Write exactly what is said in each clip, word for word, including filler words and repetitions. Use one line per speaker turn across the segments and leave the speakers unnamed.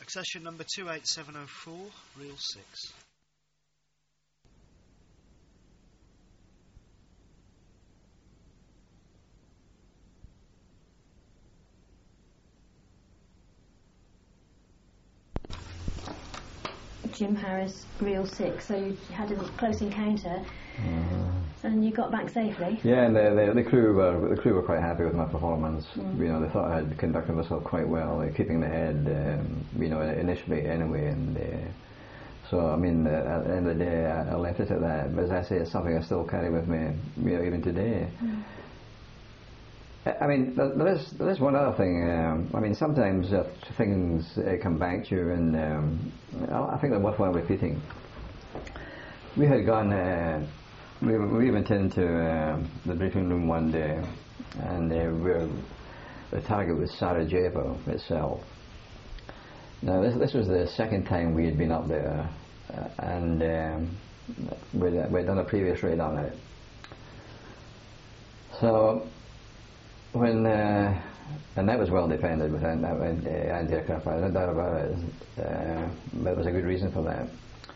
Succession number two eight seven oh four, reel six.
Jim Harris, reel six. So you had a close encounter,
mm.
and you got back safely.
Yeah, and the, the, the crew were the crew were quite happy with my performance.
Mm.
You know, they thought I had conducted myself quite well, uh, keeping the head. Um, you know, initially anyway, and uh, so I mean, uh, at the end of the day, I, I left it at that. But as I say, it's something I still carry with me, you know, even today.
Mm.
I mean, there is, there is one other thing. Um, I mean, sometimes uh, things uh, come back to you, and um, I think they're worthwhile repeating. We had gone, uh, we, we went into uh, the briefing room one day, and uh, we were, the target was Sarajevo itself. Now, this, this was the second time we had been up there, uh, and um, we'd, we'd done a previous raid on it. So, when uh, and that was well defended with anti-aircraft fire, no doubt about it. Uh, but there was a good reason for that.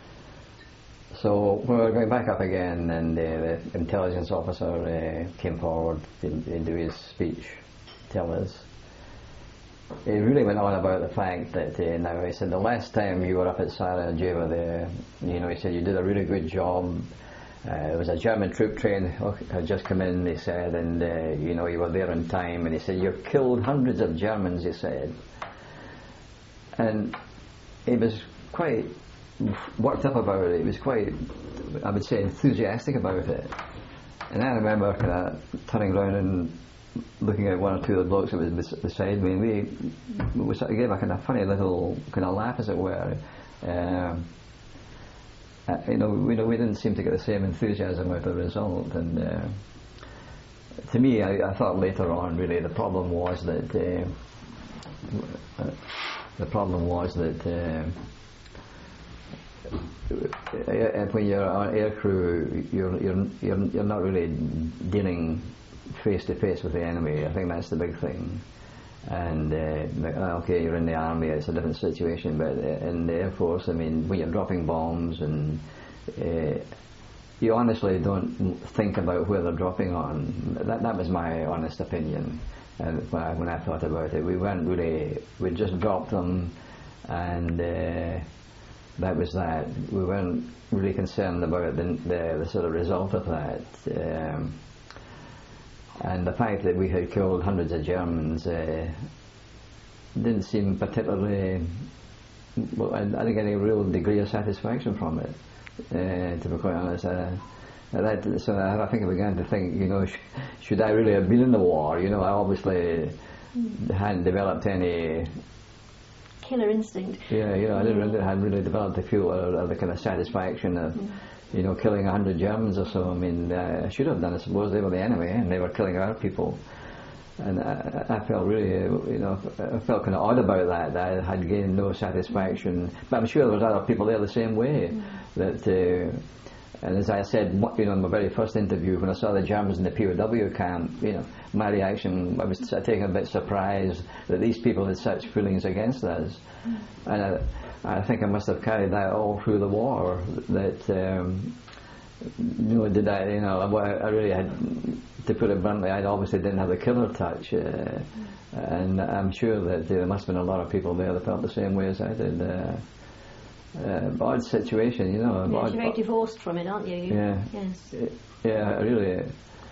So when we were going back up again, and uh, the intelligence officer uh, came forward into his speech, tell us. He really went on about the fact that uh, now he said the last time you were up at Sarajevo there, you know, he said you did a really good job. Uh, there was a German troop train had just come in, he said, and uh, you know, you were there in time, and he said you killed hundreds of Germans, he said. And he was quite worked up about it. He was quite, I would say, enthusiastic about it. And I remember kind of turning around and looking at one or two of the blokes that was beside me, and we, we sort of gave a kind of funny little kind of laugh, as it were. Um, Uh, you know, we, we didn't seem to get the same enthusiasm out of the result, and uh, to me, I, I thought later on, really, the problem was that uh, uh, the problem was that uh, when you're on air crew, you're you're you're, you're not really dealing face to face with the enemy. I think that's the big thing. And uh, okay, you're in the army, it's a different situation, but in the Air Force, I mean, when you're dropping bombs, and uh, you honestly don't think about where they're dropping on. That that was my honest opinion, and when I, when I thought about it, we weren't really, we just dropped them, and uh, that was that. We weren't really concerned about the, the, the sort of result of that. Um, And the fact that we had killed hundreds of Germans uh, didn't seem particularly, well, I, I didn't get any real degree of satisfaction from it, uh, to be quite honest. Uh, that, so I think I began to think, you know, sh should I really have been in the war? You know, I obviously mm. hadn't developed any
killer instinct.
Yeah, you know, I didn't really, hadn't really developed the feel or, or the kind of satisfaction of, mm. you know, killing a hundred Germans or so. I mean, uh, I should have done, I suppose. They were the enemy, and they were killing our people. And I, I felt really, you know, I felt kind of odd about that. That I had gained no satisfaction. But I'm sure there was other people there the same way. Mm. That, uh, and as I said, you know, in my very first interview, when I saw the Germans in the P O W camp, you know, my reaction, I was taken a bit surprised that these people had such feelings against us. Mm. And I, I think I must have carried that all through the war. That, um, you know, did I, you know, I really had, to put it bluntly, I obviously didn't have the killer touch. Uh, mm. And I'm sure that there must have been a lot of people there that felt the same way as I did. Uh, uh, odd situation, you know.
Yes,
odd,
you're very divorced from it, aren't you?
Yeah.
Yes.
Yeah, really.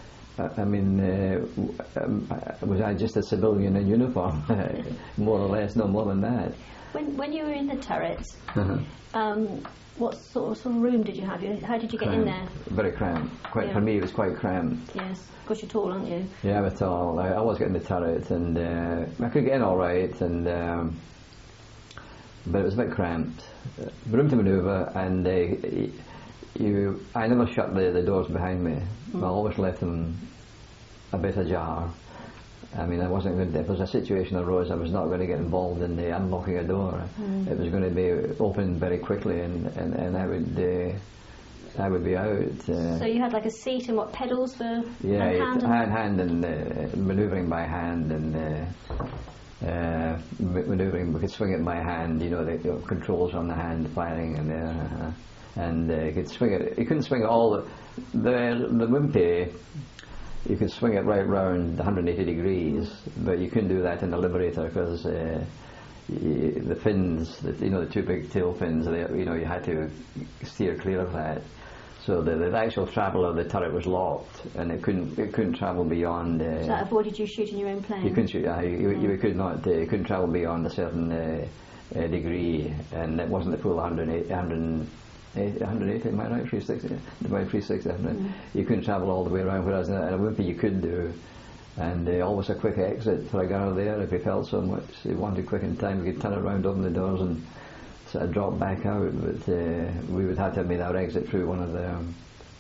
I mean, uh, um, was I just a civilian in uniform? More or less, no more than that.
When when you were in the turret,
uh-huh.
um, what sort of, sort of room did you have? How did you get
cramped.
in there?
Very cramped. Quite yeah. For me, it was quite cramped.
Yes, because you're tall, aren't you?
Yeah, I'm tall. I, I was getting the turret, and uh, I could get in all right, and um, but it was a bit cramped. Uh, room to manoeuvre, and uh, you. I never shut the, the doors behind me. Mm. I always left them a bit ajar. I mean, I wasn't going to, if there was a situation arose, I was not going to get involved in the unlocking a door. Mm. It was going to be opened very quickly, and, and, and I would uh, I would be out. Uh,
so you had like a seat and what, pedals for
yeah,
hand?
hand, hand and uh, manoeuvring by hand, and uh, uh, ma- manoeuvring. We could swing it by hand, you know, the you know, controls on the hand firing, and uh, and uh, you could swing it. You couldn't swing it all. The the, the Wimpy, you could swing it right round one hundred eighty degrees, but you couldn't do that in the Liberator because uh, y- the fins, the, you know, the two big tail fins, they, you know, you had to steer clear of that. So the, the actual travel of the turret was locked, and it couldn't it couldn't travel beyond. Uh,
So that avoided you shooting your own plane?
You couldn't shoot. Uh, you, you, you could not. Uh, you couldn't travel beyond a certain uh, uh, degree, and it wasn't the full one hundred eighty. one hundred eighty, am I right? three sixty. About three sixty. Mm. You couldn't travel all the way around. Whereas in a, in a Wimpy you could do, and uh, always a quick exit for a guard there if he felt so much. He wanted quick in time. You could turn it around, open the doors, and sort of drop back out. But uh, we would have to have made our exit through one of the. Um,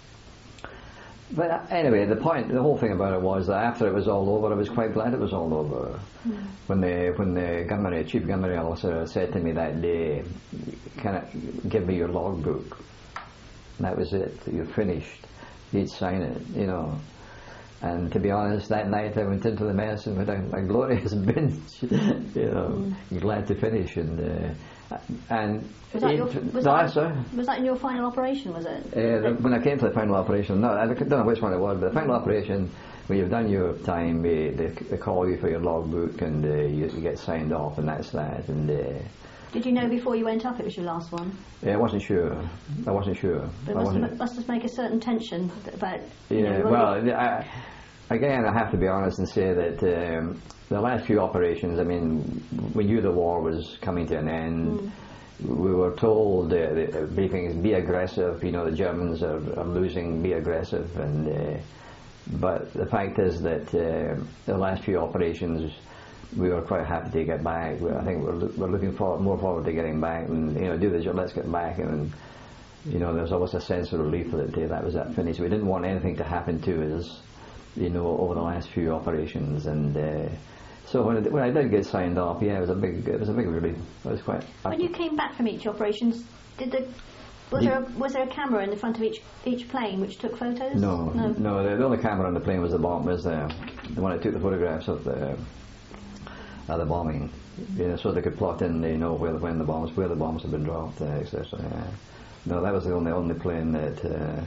But uh, anyway, the point, the whole thing about it was that after it was all over, I was quite glad it was all over. Mm. When the when the gunnery, chief gunnery officer said to me that day, "Can I give me your logbook?" And that was it. You're finished. He'd sign it, you know. And to be honest, that night I went into the mess and had a, a glorious binge, you know, mm. glad to finish. And uh, and
was that,
it,
your, was,
no,
that,
sorry?
was that in your final operation, was it?
Uh, when I came to the final operation, no, I don't know which one it was, but the final operation, when you've done your time, uh, they, they call you for your logbook, and uh, you, you get signed off, and that's that. And uh,
did you know before you went up it was your last one?
Yeah, I wasn't sure. I wasn't sure.
But it must, have, must have make a certain tension about. You
yeah,
know,
well, I, again, I have to be honest and say that um, the last few operations, I mean, we knew the war was coming to an end. Mm. We were told, uh, the briefings, be aggressive, you know, the Germans are, are losing, be aggressive. And uh, but the fact is that uh, the last few operations, we were quite happy to get back. I think we're, we're looking forward, more forward to getting back and, you know, do the job, let's get back. And, you know, there's always a sense of relief that uh, that was that finished. We didn't want anything to happen to us, you know, over the last few operations. And uh, so when, it, when I did get signed off, yeah, it was a big, it was a big relief. I was quite.
When you came back from each operations, did the was there a, was there a camera in the front of each each plane which took photos?
No, no. no the, the only camera on the plane was the bomb, was the the one that took the photographs of the of the bombing. You know, so they could plot in, you know, where when the bombs where the bombs had been dropped, uh, et cetera. Yeah. No, that was the only only plane that. Uh,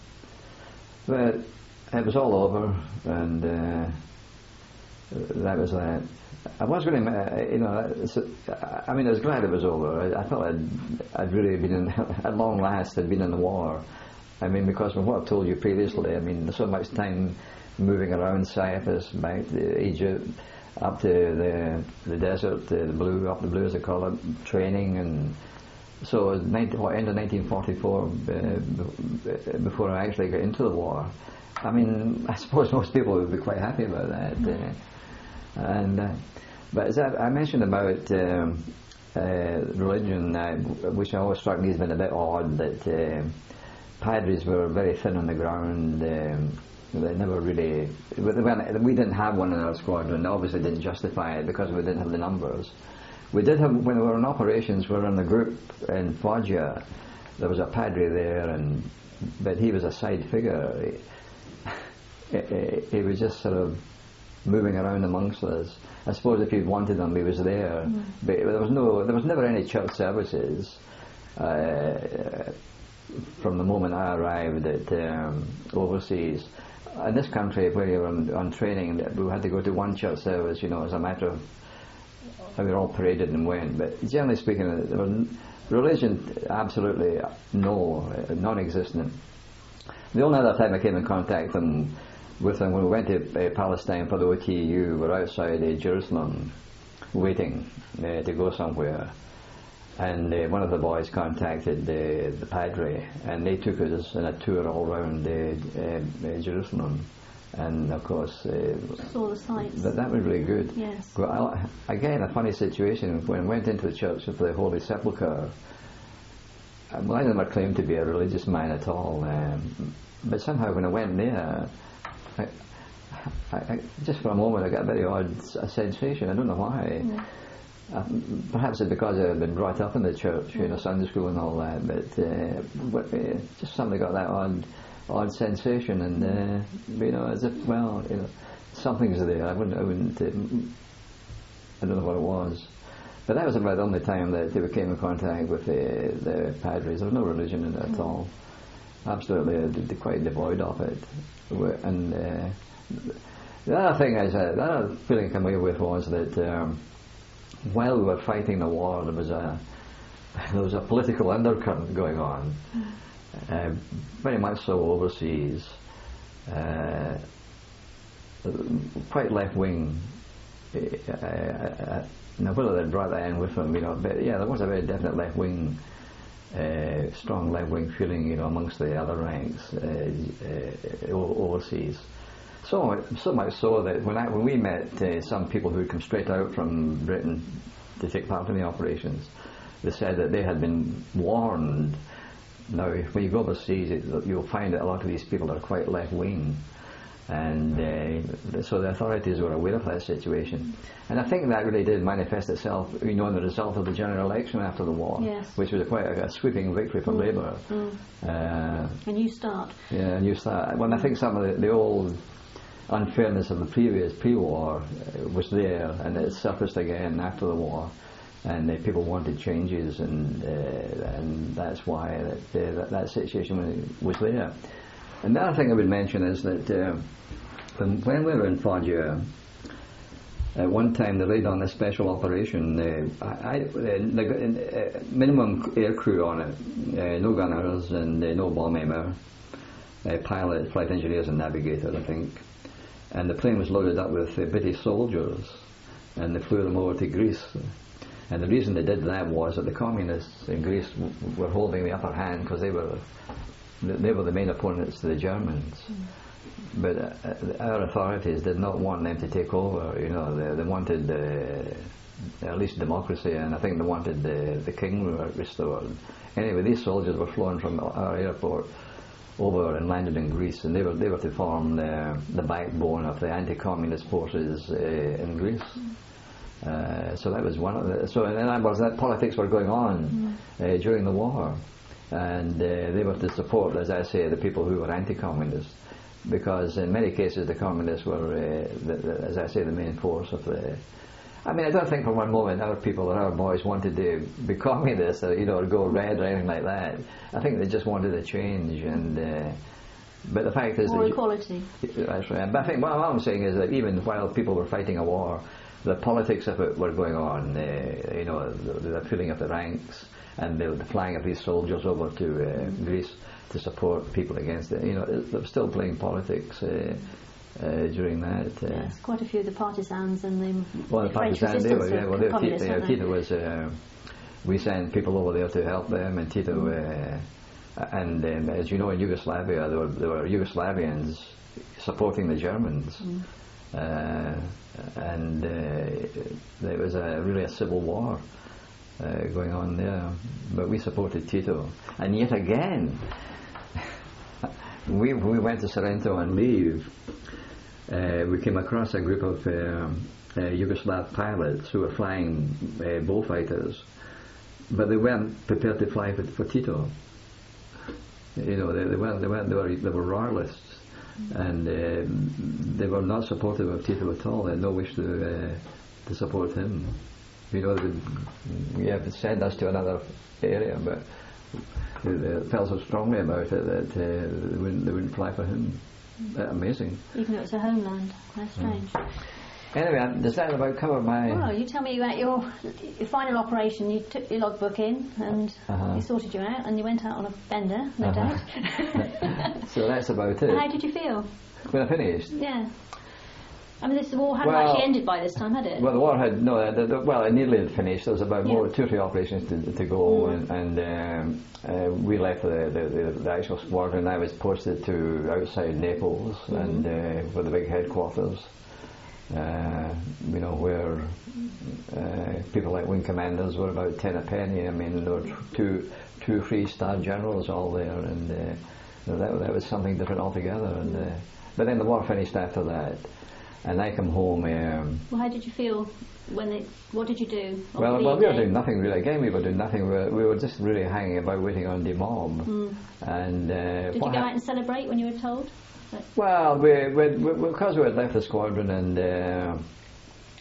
but it was all over, and uh, that was that. I was really, uh, you know, I mean, I was glad it was over. I, I thought I'd, I'd really been in, at long last, I'd been in the war. I mean, because from what I've told you previously, I mean, so much time moving around Cyprus, back to Egypt, up to the the desert, the blue, up the blue as they call it, training, and so it was nineteen, what, end of nineteen forty-four, uh, before I actually got into the war. I mean, I suppose most people would be quite happy about that. Uh, and uh, but as I, I mentioned about um, uh, religion, uh, which always struck me as being a bit odd, that uh, padres were very thin on the ground. Um, they never really. We didn't have one in our squadron. Obviously, didn't justify it because we didn't have the numbers. We did have, when we were in operations, we were in a group in Foggia. There was a padre there, and but he was a side figure. He, he, he was just sort of moving around amongst us. I suppose if you'd wanted him, he was there. Mm. But there was no, there was never any church services uh, from the moment I arrived at um, overseas. In this country, where you were on, on training, we had to go to one church service, you know, as a matter of. We were all paraded and went, but generally speaking, there was religion absolutely no, non-existent. The only other time I came in contact them, with them when we went to uh, Palestine for the O T U, we were outside uh, Jerusalem, waiting uh, to go somewhere, and uh, one of the boys contacted uh, the padre, and they took us on a tour all around uh, uh, Jerusalem. And of course, uh,
saw the sights.
That, that was really good.
Yes.
Well, I, again, a funny situation. When I went into the church of the Holy Sepulchre, well, I never claimed to be a religious man at all. Um, but somehow, when I went there, I, I, I, just for a moment, I got a very odd a sensation. I don't know why. Mm. Uh, perhaps it's because I've been brought up in the church, mm. you know, Sunday school and all that. But, uh, but uh, just suddenly got that odd. odd sensation, and uh, you know, as if, well, you know, something's there. I wouldn't, I wouldn't, uh, I don't know what it was. But that was about the only time that they came in contact with the, the padres. There was no religion in it at all. Absolutely uh, quite devoid of it. And uh, the other thing is, uh, the other feeling I came away with was that um, while we were fighting the war, there was a there was a political undercurrent going on, uh, very much so overseas, uh, quite left wing. Uh, uh, now whether they brought that in with them, you know, but yeah, there was a very definite left wing. Uh, strong left-wing feeling, you know, amongst the other ranks uh, uh, overseas. So, so much so that when I, when we met uh, some people who had come straight out from Britain to take part in the operations, they said that they had been warned. Now, when you go overseas, it, you'll find that a lot of these people are quite left-wing. And uh, so the authorities were aware of that situation, and I think that really did manifest itself, you know, in the result of the general election after the war,
yes.
which was a quite a, a sweeping victory for
mm.
Labour.
Mm.
Uh,
a new start.
Yeah, a new start. Well, I think some of the, the old unfairness of the previous pre-war uh, was there, and it surfaced again after the war, and uh, people wanted changes, and uh, and that's why that, uh, that, that situation was there. And the other thing I would mention is that uh, when, when we were in Fallujah, at one time they laid on a special operation, uh, I, I, the uh, minimum air crew on it, uh, no gunners and uh, no bomb aimer, uh, pilots, flight engineers and navigators, I think. And the plane was loaded up with uh, British soldiers, and they flew them over to Greece. And the reason they did that was that the communists in Greece w- were holding the upper hand because they were they were the main opponents to the Germans. Mm. But uh, our authorities did not want them to take over. You know, they, they wanted uh, at least democracy, and I think they wanted the, the king restored. Anyway, these soldiers were flown from our airport over and landed in Greece, and they were they were to form the, the backbone of the anti-communist forces uh, in Greece. Mm. Uh, so that was one of the. So in other words, that politics were going on mm. uh, during the war, and uh, they were to support, as I say, the people who were anti-communist, because in many cases the communists were, uh, the, the, as I say, the main force of the. I mean, I don't think for one moment our people or our boys wanted to be communists, or, you know, or go red or anything like that. I think they just wanted a change, and. Uh, but the fact is,
more
that
equality.
You, that's right. But I think what I'm saying is that even while people were fighting a war, the politics of it were going on. Uh, you know, the, the filling of the ranks and the, the flying of these soldiers over to uh, mm. Greece to support people against it. You know, they were still playing politics uh, uh, during that. Uh,
yes, quite a few of the partisans and the
well, the
French
partisans, they were, yeah, well, they were
communists,
Tito, Tito was. Uh, we sent people over there to help them, and Tito. Mm. Uh, and um, as you know, in Yugoslavia, there were, there were Yugoslavians supporting the Germans. Mm. Uh, and uh, there was a, really a civil war uh, going on there, but we supported Tito. And yet again, we we went to Sorrento on leave. Uh, we came across a group of uh, uh, Yugoslav pilots who were flying uh, bullfighters, but they weren't prepared to fly for, for Tito. You know, they, they weren't. They weren't. They were. They were royalists. And uh, they were not supportive of Tito at all. They had no wish to uh, to support him. You know, they would, yeah, send us to another area, but they, they felt so strongly about it that uh, they wouldn't they wouldn't fly for him. Uh, amazing.
Even though it's a homeland, that's strange.
Mm. Anyway, does that about cover my...
Well, you tell me about your, your final operation. You took your logbook in and uh-huh. you sorted you out, and you went out on a bender, no
uh-huh.
doubt.
So that's about it.
How did you feel?
When I finished?
Yeah. I mean, this war hadn't
well,
actually ended by this time, had it?
Well, the war had, no, the, the, well, it nearly had finished. There was about
yeah.
more, two or three operations to, to go,
mm.
and, and um, uh, we left the, the, the, the actual squadron. I was posted to outside Naples, mm-hmm. and uh, for the big headquarters. Uh, you know, where uh, people like wing commanders were about ten a penny. I mean, there were two two three-star generals all there, and uh, you know, that that was something different altogether. And uh, but then the war finished after that, and I come home. Um,
well, how did you feel when it? What did you do?
Well, well, we were doing nothing really. Again, we were doing nothing. We were, we were just really hanging about, waiting on demob. Mm. And uh,
did you go out and celebrate when you were told?
Well, we, we, we, because we had left the squadron, and uh,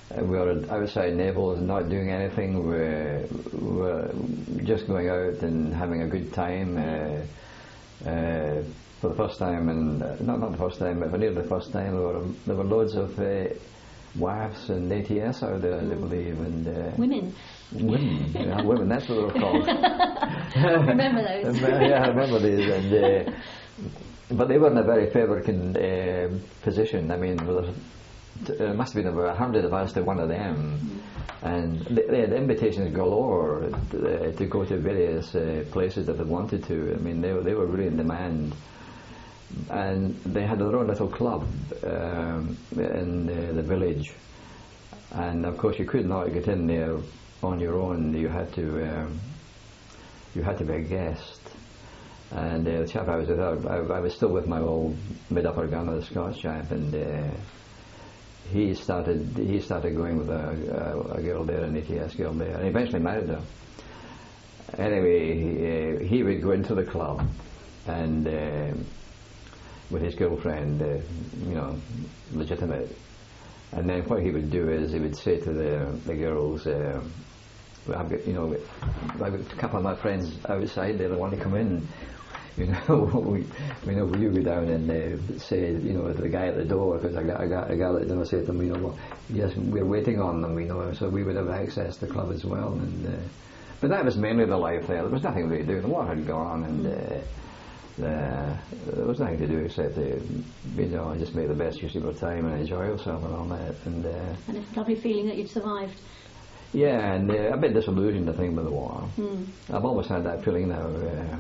we were outside Naples, not doing anything. We were, we were just going out and having a good time. Uh, uh, for the first time, and uh, not not the first time, but nearly the first time, there were there were loads of uh, W A Fs and A T S out there, I believe, and uh,
women.
Women, yeah, women. That's what they were called.
Remember those?
Yeah, I remember these. And, uh, but they were in a very favoured uh, position. I mean, there must have been about a hundred of us to one of them, and they had invitations galore uh, to go to various uh, places that they wanted to. I mean, they were they were really in demand, and they had their own little club um, in uh, the village, and of course you could not get in there on your own. You had to um, you had to be a guest. And uh, the chap I was with, I, I was still with my old mid-upper gunner, the Scots chap, and uh, he started he started going with a, a, a girl there, an A T S girl there, and eventually married her. Anyway, he, uh, he would go into the club and uh, with his girlfriend, uh, you know, legitimate. And then what he would do is he would say to the the girls, uh, I've got, you know, I've got a couple of my friends outside there that want to come in. You know, we, we know you go down and uh, say, you know, to the guy at the door, because I got, I got a guy at the door, say to them, you know, well, yes, we're waiting on them, you know, so we would have access to the club as well. And uh, but that was mainly the life there. There was nothing really to do. The war had gone, and uh, uh, there was nothing to do except to, you know, just make the best use of your time and enjoy yourself and all that. And, uh,
and it's a lovely feeling that you'd survived.
Yeah, and uh, a bit disillusioned, I think, with the war.
Mm.
I've always had that feeling now. Uh,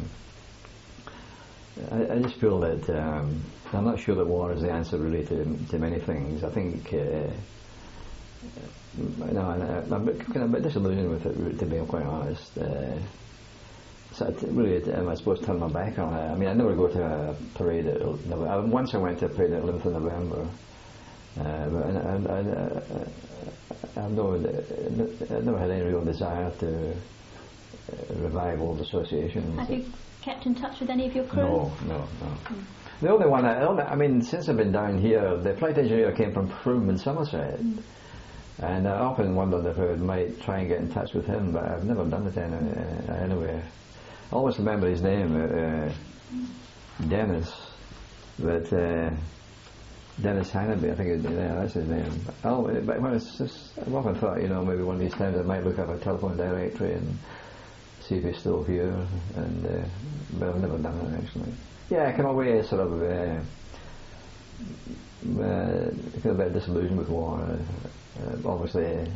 I, I just feel that um, I'm not sure that war is the answer really to, to many things. I think, uh, no, I'm a bit, kind of a bit disillusioned with it, to be quite honest. Uh, so I really, am I supposed to turn my back on it? I mean, I never go to a parade. At, no, once I went to a parade at eleventh of November. Uh, but I, I, I, I've no, I've never had any real desire to uh, revive old associations.
Have you kept in touch with any of your crew?
No, no, no. Mm. The only one, I, only, I mean, since I've been down here, the flight engineer came from Frome in Somerset, mm. and I often wondered if I might try and get in touch with him, but I've never done it any, uh, anyway. I always remember his name, uh, uh, Dennis, but. Uh, Dennis Hannaby, I think it, yeah, that's his name. Oh, but when it's just, I've often thought, you know, maybe one of these times I might look up a telephone directory and see if he's still here, and uh, but I've never done it actually. Yeah, I came away sort of uh, uh, I feel a bit disillusioned with war. Uh, uh, obviously, it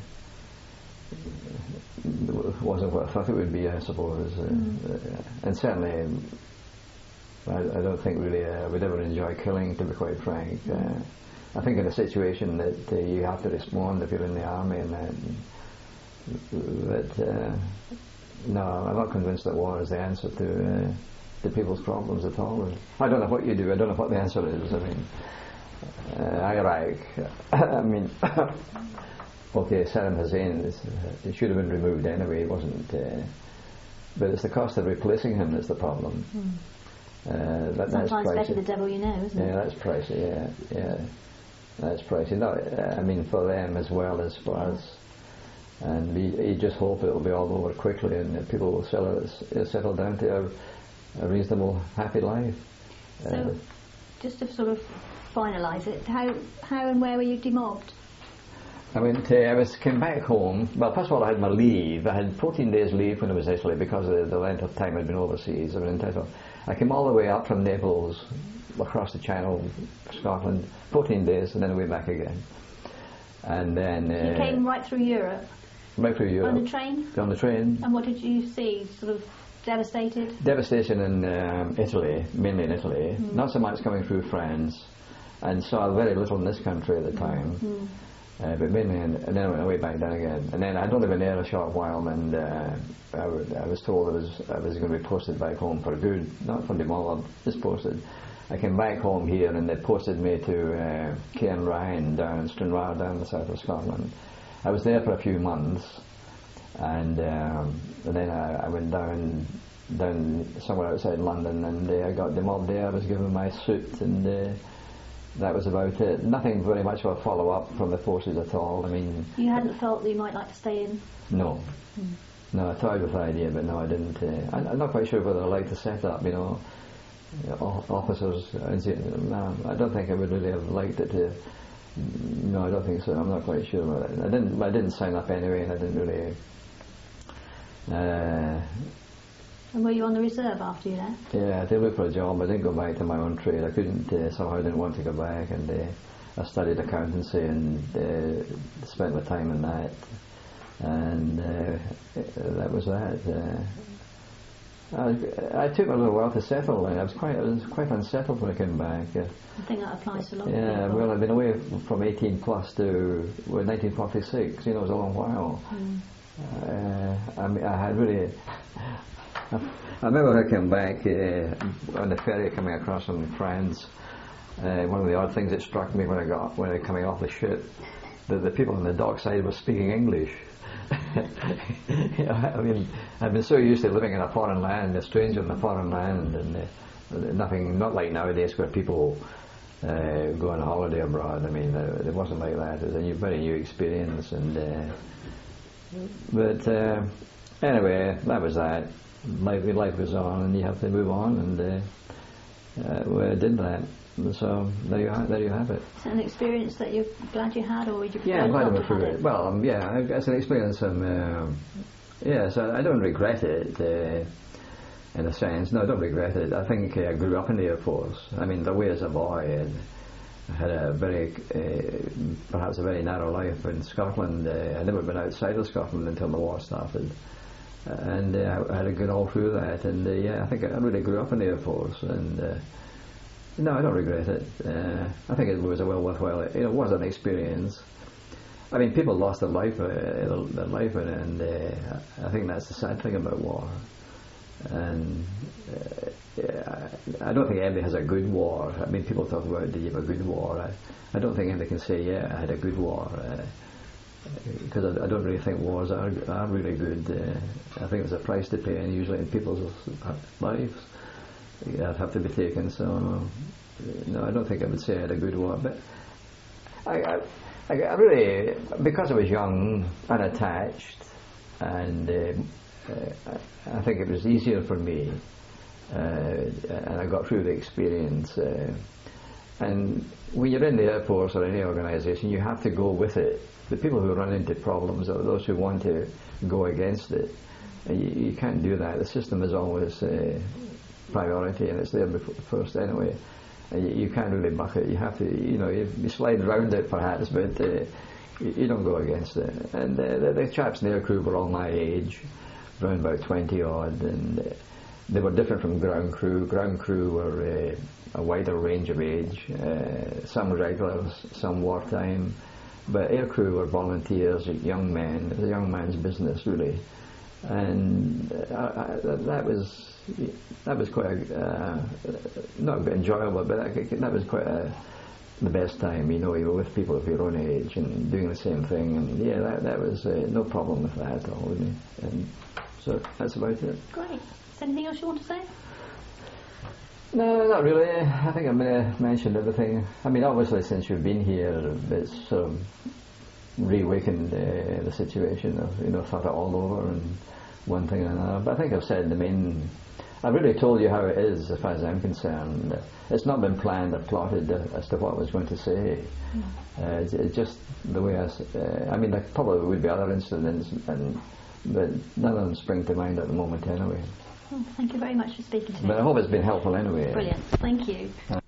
wasn't what I thought it would be, I suppose, uh, mm. uh, and certainly. I, I don't think really uh, we'd ever enjoy killing, to be quite frank. Uh, I think in a situation that uh, you have to respond if you're in the army and that, but uh, no, I'm not convinced that war is the answer to uh, to people's problems at all. I don't know what you do. I don't know what the answer is. I mean, uh, Iraq. I mean, okay, Saddam Hussein. Is, uh, it should have been removed anyway. It wasn't. Uh, but it's the cost of replacing him that's the problem. Mm. Uh, that,
Sometimes
that's
better the devil you know, isn't
yeah,
it?
Yeah, that's pricey. Yeah, yeah, that's pricey. No, uh, I mean for them as well as for us. And we, you just hope it will be all over quickly, and that people will settle, settle down to a, a reasonable, happy life.
So, uh, just to sort of finalise it, how how and where were you demobbed?
I went. Uh, I was came back home. Well, first of all, I had my leave. I had fourteen days leave when I was in Italy because of the length of time I'd been overseas. I was entitled. I came all the way up from Naples, across the Channel, Scotland, fourteen days, and then away back again. And then
uh, you came right through Europe.
Right through Europe.
On the train.
On the train.
And what did you see? Sort of devastated.
Devastation in um, Italy, mainly in Italy. Mm. Not so much coming through France, and saw very little in this country at the time. Mm. Uh, but mainly, in, and then I went away back down again. And then I'd only been there a short while, and uh, I, would, I was told I was I was going to be posted back home for good, not for demob, just posted. I came back home here, and they posted me to uh, Cairn Ryan down in Stranraer, down in the south of Scotland. I was there for a few months, and, um, and then I, I went down down somewhere outside London, and uh, I got demobbed there. I was given my suit and. Uh, that was about it. Nothing very much of a follow-up from the forces at all. I mean...
You hadn't felt that you might like to stay in?
No.
Hmm.
No, I toyed with the idea, but no, I didn't. Uh, I'm, I'm not quite sure whether I like the setup, you know, o- officers. No, I don't think I would really have liked it to... No, I don't think so. I'm not quite sure about it. I didn't, I didn't sign up anyway, and I didn't really... Uh,
And were you on the reserve after you left?
Yeah, I did look for a job. I didn't go back to my own trade. I couldn't, uh, somehow I didn't want to go back, and uh, I studied accountancy and uh, spent my time in that, and uh, that was that. Uh, I, I took a little while to settle, and I was quite, I was quite unsettled when I came back. Uh,
I think that applies to a lot of
yeah,
people.
well, I've been away from eighteen plus to well, nineteen forty-six. You know, it was a long while.
Mm.
Uh, I mean, I had really. I remember when I came back uh, on the ferry coming across from France. Uh, one of the odd things that struck me when I got when I was coming off the ship, that the people on the dockside were speaking English. You know, I mean, I've been so used to living in a foreign land, a stranger in a foreign land, and uh, nothing, not like nowadays where people uh, go on holiday abroad. I mean, uh, it wasn't like that. It was a new, very new experience, and uh, but uh, anyway, that was that. Life, life goes on, and you have to move on, and uh, uh, well, I did that. So there you ha- there you have it.
Is that an experience that you're glad you had, or would you prefer
Yeah, I'm glad I
not
went
to have
through it. Well, um, yeah, it's an experience. Um, uh, yes, I, I don't regret it uh, in a sense. No, I don't regret it. I think uh, I grew up in the Air Force. I mean, the way as a boy, I had a very, uh, perhaps a very narrow life in Scotland. Uh, I'd never been outside of Scotland until the war started. And uh, I had a good all through that, and uh, yeah, I think I really grew up in the Air Force, and uh, no, I don't regret it. Uh, I think it was a well worthwhile. You know, it was an experience. I mean, people lost their life, uh, their life in it, and uh, I think that's the sad thing about war. And uh, yeah, I don't think anybody has a good war. I mean, people talk about, did you have a good war? I, I don't think anybody can say, yeah, I had a good war. Uh, because I, I don't really think wars are, are really good. Uh, I think there's a price to pay, and usually in people's lives that have to be taken. So no, I don't think I would say I had a good war. But I, I, I really, because I was young, unattached, and uh, uh, I think it was easier for me, uh, and I got through the experience. Uh, and when you're in the Air Force or any organisation, you have to go with it. The people who run into problems are those who want to go against it. And you, you can't do that. The system is always uh, priority, and it's there before, first anyway. And you, you can't really buck it. You have to, you know, you, you slide around it perhaps, but uh, you, you don't go against it. And uh, the, the chaps in the aircrew were all my age, around about twenty odd, and uh, they were different from ground crew. Ground crew were uh, a wider range of age, uh, some regulars, some wartime. But aircrew were volunteers, young men. It was a young man's business, really, and uh, I, that was that was quite a, uh, not enjoyable, but that, that was quite a, the best time. You know, you were with people of your own age and doing the same thing, and yeah, that that was uh, no problem with that at all, really. And so that's about it.
Great. Is there anything else you want to say?
No, not really. I think I've uh, mentioned everything. I mean, obviously, since you've been here, it's sort of reawakened uh, the situation. I've, you know, thought it all over and one thing and another. But I think I've said the main. I've really told you how it is, as far as I'm concerned. It's not been planned or plotted as to what I was going to say. Mm. Uh, it's, it's just the way I. Uh, I mean, there probably would be other incidents, and but none of them spring to mind at the moment, anyway.
Well, thank you very much for speaking to me.
But I hope it's been helpful anyway.
Brilliant. Thank you. Uh,